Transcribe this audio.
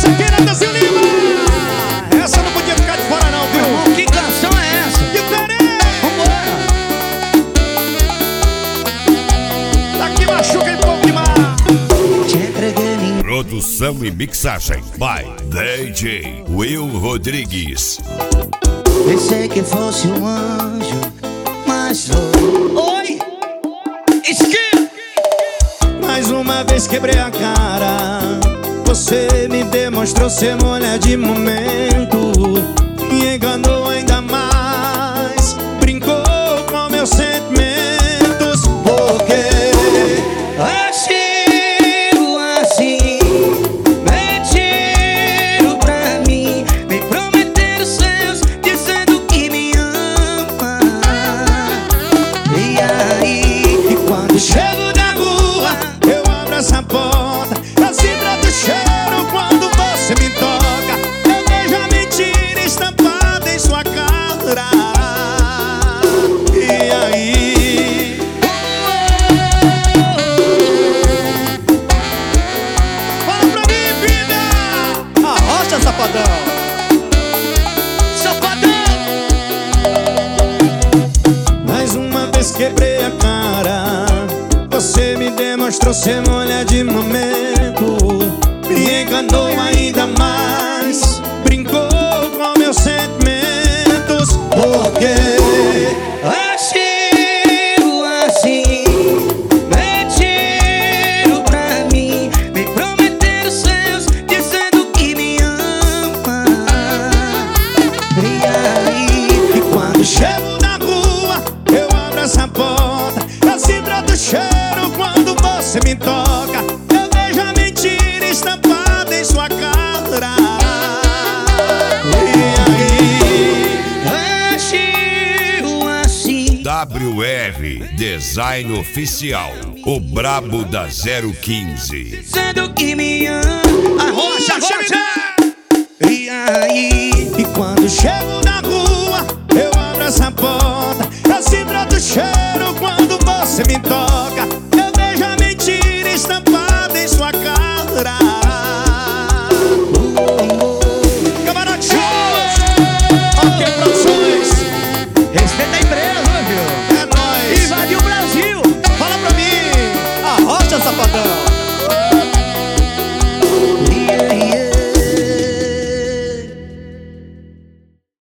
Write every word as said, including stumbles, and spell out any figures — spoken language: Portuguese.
Queridas e Lima, essa não podia ficar de fora não, viu? Irmão, que canção é essa? Diferente! Vambora! Daqui machuca e pouco demais. Te entreguei minha... Produção e mixagem by D J Will Rodrigues. Pensei que fosse um anjo, mas foi... Oi! Esquina! Mais uma vez quebrei a cara. Você me demonstrou ser mulher de momento. Me enganou ainda mais. Brincou com meus sentimentos. Porque agiu assim, mentiram pra mim, me prometeram seus, dizendo que me ama. E aí, e quando chego na rua, eu abro essa porta, assim broto o cheiro quando você me toca. Eu vejo a mentira estampada em sua cara. E aí? Fala pra mim, vida! Arrocha, safadão! safadão! Mais uma vez quebrei a cara. Você me demonstrou ser mulher de momento. Me enganou ainda mais. Brincou com meus sentimentos. Porque agiu assim, mentiram pra mim, me prometeram seus, dizendo que me ama. E aí, e quando chego na rua, eu abro essa porta, eu sinto do cheiro quando você me toca. Eu vejo a mentira estampada em sua cara. E aí? agiu assim. W R Design Oficial, o brabo da zero quinze. Dizendo que me ama. Arrocha, arrocha! E aí? E quando chego na rua, eu abro essa porta, eu sinto do cheiro quando você me toca. Eu vejo a mentira estampada em sua cara. Camarote Shows, OK Produções. Respeita